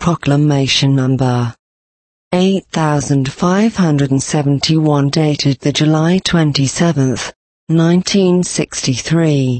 Proclamation Number 8571 dated the July 27, 1963.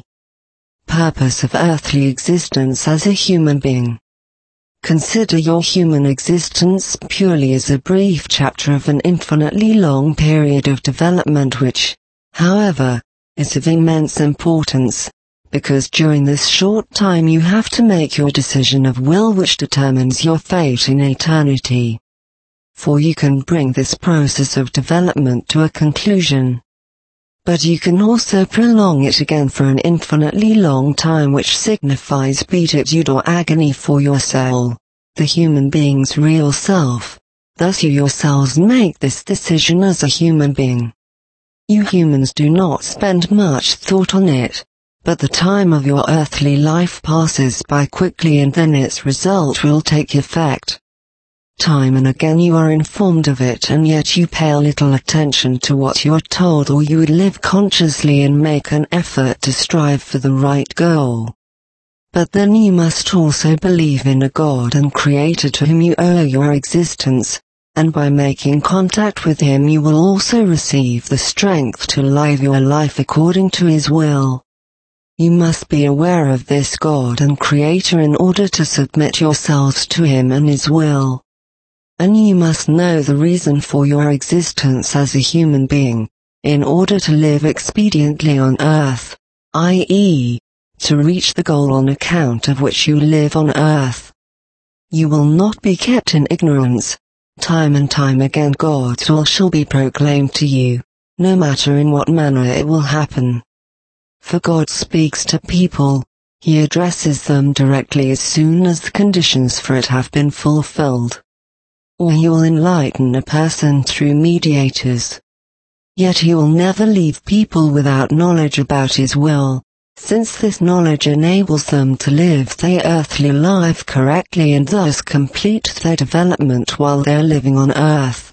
Purpose of earthly existence as a human being. Consider your human existence purely as a brief chapter of an infinitely long period of development which, however, is of immense importance, because during this short time you have to make your decision of will which determines your fate in eternity. For you can bring this process of development to a conclusion. But you can also prolong it again for an infinitely long time, which signifies beatitude or agony for your soul, the human being's real self. Thus you yourselves make this decision as a human being. You humans do not spend much thought on it, but the time of your earthly life passes by quickly and then its result will take effect. Time and again you are informed of it, and yet you pay little attention to what you are told, or you would live consciously and make an effort to strive for the right goal. But then you must also believe in a God and Creator to whom you owe your existence, and by making contact with Him you will also receive the strength to live your life according to His will. You must be aware of this God and Creator in order to submit yourselves to Him and His will. And you must know the reason for your existence as a human being, in order to live expediently on earth, i.e., to reach the goal on account of which you live on earth. You will not be kept in ignorance. Time and time again God's will shall be proclaimed to you, no matter in what manner it will happen. For God speaks to people, He addresses them directly as soon as the conditions for it have been fulfilled. Or He will enlighten a person through mediators. Yet He will never leave people without knowledge about His will, since this knowledge enables them to live their earthly life correctly and thus complete their development while they are living on earth.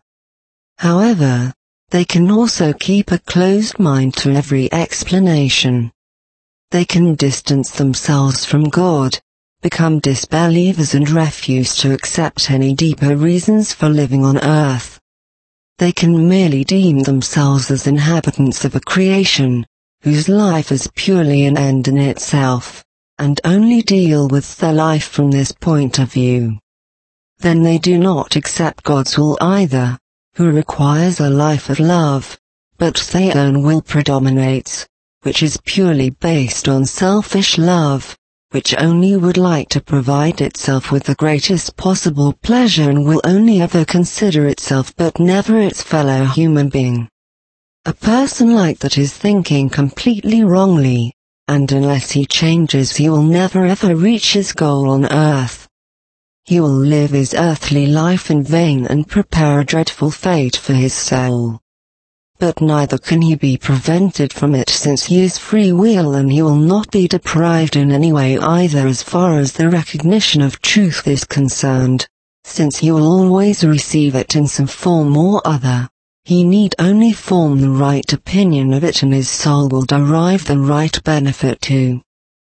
However, they can also keep a closed mind to every explanation. They can distance themselves from God, become disbelievers and refuse to accept any deeper reasons for living on earth. They can merely deem themselves as inhabitants of a creation, whose life is purely an end in itself, and only deal with their life from this point of view. Then they do not accept God's will either, who requires a life of love, but their own will predominates, which is purely based on selfish love, which only would like to provide itself with the greatest possible pleasure and will only ever consider itself but never its fellow human being. A person like that is thinking completely wrongly, and unless he changes he will never ever reach his goal on earth. He will live his earthly life in vain and prepare a dreadful fate for his soul. But neither can he be prevented from it, since he is free will, and he will not be deprived in any way either as far as the recognition of truth is concerned, since he will always receive it in some form or other. He need only form the right opinion of it and his soul will derive the right benefit too.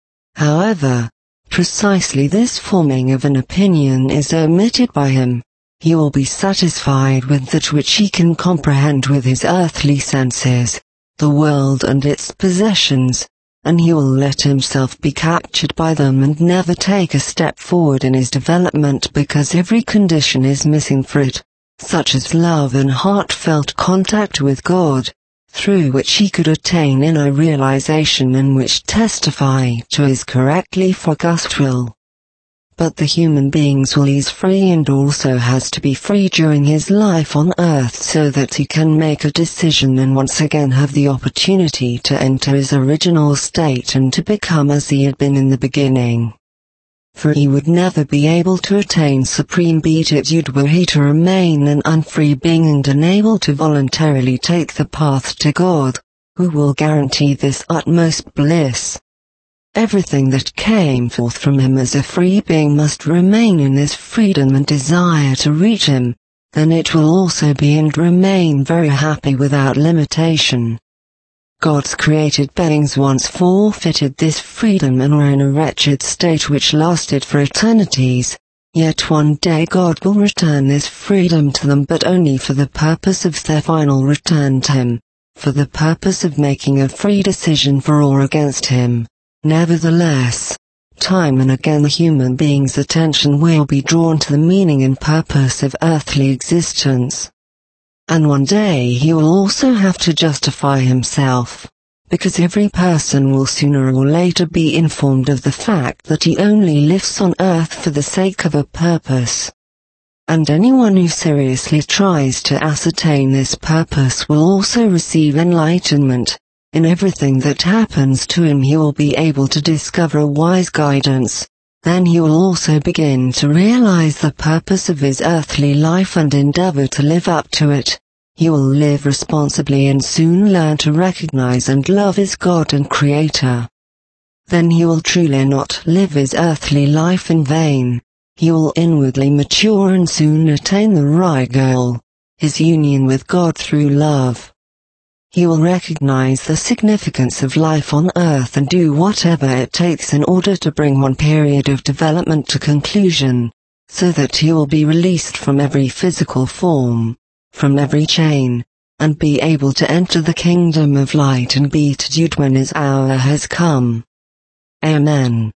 However, precisely this forming of an opinion is omitted by him. He will be satisfied with that which he can comprehend with his earthly senses, the world and its possessions, and he will let himself be captured by them and never take a step forward in his development because every condition is missing for it, such as love and heartfelt contact with God, through which he could attain inner realization and which testify to his correctly focused will. But the human being's will is free and also has to be free during his life on earth so that he can make a decision and once again have the opportunity to enter his original state and to become as he had been in the beginning. For he would never be able to attain supreme beatitude were he to remain an unfree being and unable to voluntarily take the path to God, who will guarantee this utmost bliss. Everything that came forth from him as a free being must remain in this freedom and desire to reach him, then it will also be and remain very happy without limitation. God's created beings once forfeited this freedom and were in a wretched state which lasted for eternities, Yet one day God will return this freedom to them, but only for the purpose of their final return to Him, for the purpose of making a free decision for or against Him. Nevertheless, time and again the human being's attention will be drawn to the meaning and purpose of earthly existence. And one day he will also have to justify himself, because every person will sooner or later be informed of the fact that he only lives on earth for the sake of a purpose. And anyone who seriously tries to ascertain this purpose will also receive enlightenment. In everything that happens to him he will be able to discover wise guidance. Then he will also begin to realize the purpose of his earthly life and endeavor to live up to it. He will live responsibly and soon learn to recognize and love his God and Creator. Then he will truly not live his earthly life in vain. He will inwardly mature and soon attain the right goal, his union with God through love. He will recognize the significance of life on earth and do whatever it takes in order to bring one period of development to conclusion, so that he will be released from every physical form, from every chain, and be able to enter the kingdom of light and beatitude when his hour has come. Amen.